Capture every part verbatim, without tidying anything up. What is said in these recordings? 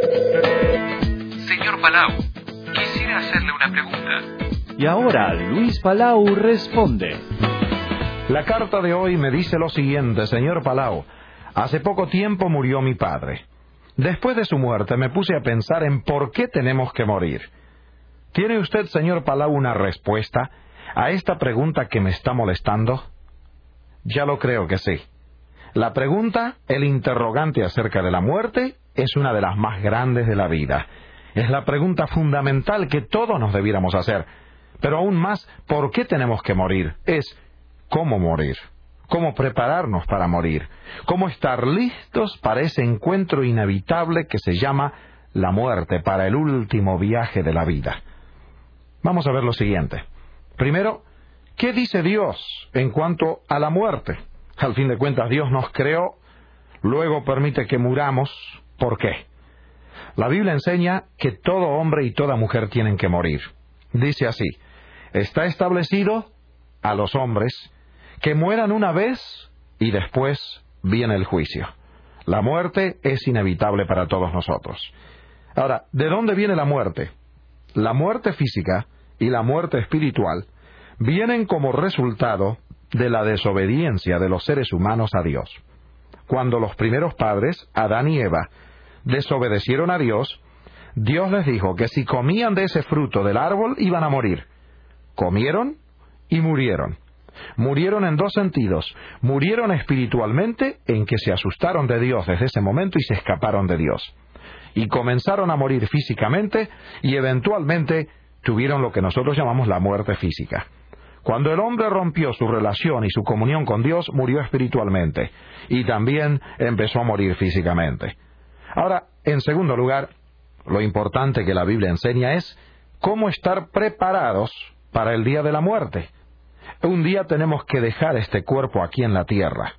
Señor Palau, quisiera hacerle una pregunta. Y ahora Luis Palau responde. La carta de hoy me dice lo siguiente: señor Palau, hace poco tiempo murió mi padre. Después de su muerte me puse a pensar en por qué tenemos que morir. ¿Tiene usted, señor Palau, una respuesta a esta pregunta que me está molestando? Ya lo creo que sí. La pregunta, el interrogante acerca de la muerte, es una de las más grandes de la vida. Es la pregunta fundamental que todos nos debiéramos hacer. Pero aún más, ¿por qué tenemos que morir? Es ¿cómo morir? ¿Cómo prepararnos para morir? ¿Cómo estar listos para ese encuentro inevitable que se llama la muerte, para el último viaje de la vida? Vamos a ver lo siguiente. Primero, ¿qué dice Dios en cuanto a la muerte? Al fin de cuentas, Dios nos creó, luego permite que muramos. ¿Por qué? La Biblia enseña que todo hombre y toda mujer tienen que morir. Dice así: está establecido a los hombres que mueran una vez y después viene el juicio. La muerte es inevitable para todos nosotros. Ahora, ¿de dónde viene la muerte? La muerte física y la muerte espiritual vienen como resultado de la desobediencia de los seres humanos a Dios. Cuando los primeros padres, Adán y Eva, desobedecieron a Dios, Dios les dijo que si comían de ese fruto del árbol iban a morir. Comieron y murieron. Murieron en dos sentidos. Murieron espiritualmente, en que se asustaron de Dios desde ese momento y se escaparon de Dios. Y comenzaron a morir físicamente y eventualmente tuvieron lo que nosotros llamamos la muerte física. Cuando el hombre rompió su relación y su comunión con Dios, murió espiritualmente y también empezó a morir físicamente. Ahora, en segundo lugar, lo importante que la Biblia enseña es cómo estar preparados para el día de la muerte. Un día tenemos que dejar este cuerpo aquí en la tierra.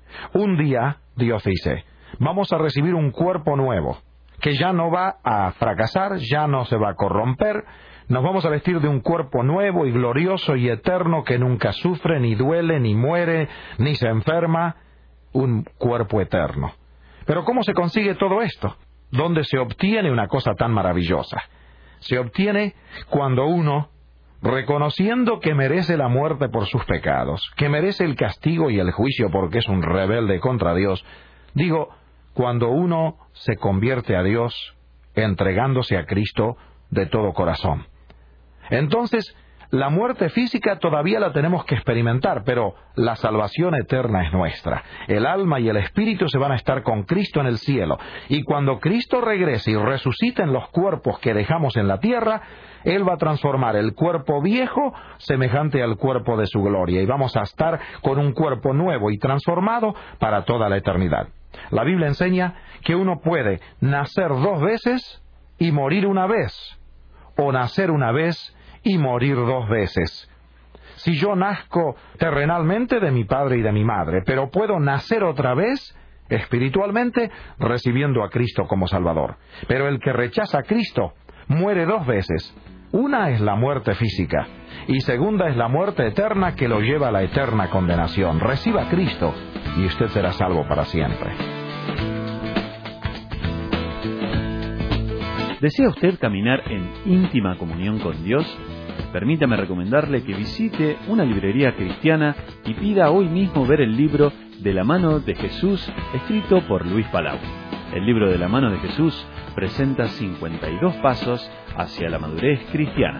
Un día, Dios dice, vamos a recibir un cuerpo nuevo, que ya no va a fracasar, ya no se va a corromper. Nos vamos a vestir de un cuerpo nuevo y glorioso y eterno que nunca sufre, ni duele, ni muere, ni se enferma. Un cuerpo eterno. Pero ¿cómo se consigue todo esto? ¿Dónde se obtiene una cosa tan maravillosa? Se obtiene cuando uno, reconociendo que merece la muerte por sus pecados, que merece el castigo y el juicio porque es un rebelde contra Dios, digo, cuando uno se convierte a Dios entregándose a Cristo de todo corazón. Entonces, la muerte física todavía la tenemos que experimentar, pero la salvación eterna es nuestra. El alma y el espíritu se van a estar con Cristo en el cielo. Y cuando Cristo regrese y resucite en los cuerpos que dejamos en la tierra, Él va a transformar el cuerpo viejo semejante al cuerpo de su gloria. Y vamos a estar con un cuerpo nuevo y transformado para toda la eternidad. La Biblia enseña que uno puede nacer dos veces y morir una vez, o nacer una vez y morir dos veces. Si yo nazco terrenalmente de mi padre y de mi madre, pero puedo nacer otra vez espiritualmente recibiendo a Cristo como Salvador. Pero el que rechaza a Cristo muere dos veces. Una es la muerte física y segunda es la muerte eterna que lo lleva a la eterna condenación. Reciba a Cristo y usted será salvo para siempre. ¿Desea usted caminar en íntima comunión con Dios? Permítame recomendarle que visite una librería cristiana y pida hoy mismo ver el libro De la mano de Jesús, escrito por Luis Palau. El libro De la mano de Jesús presenta cincuenta y dos pasos hacia la madurez cristiana.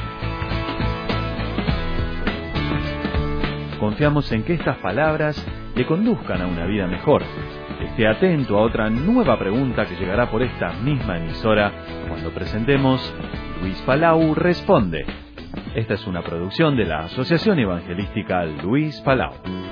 Confiamos en que estas palabras le conduzcan a una vida mejor. Esté atento a otra nueva pregunta que llegará por esta misma emisora cuando presentemos Luis Palau Responde. Esta es una producción de la Asociación Evangelística Luis Palau.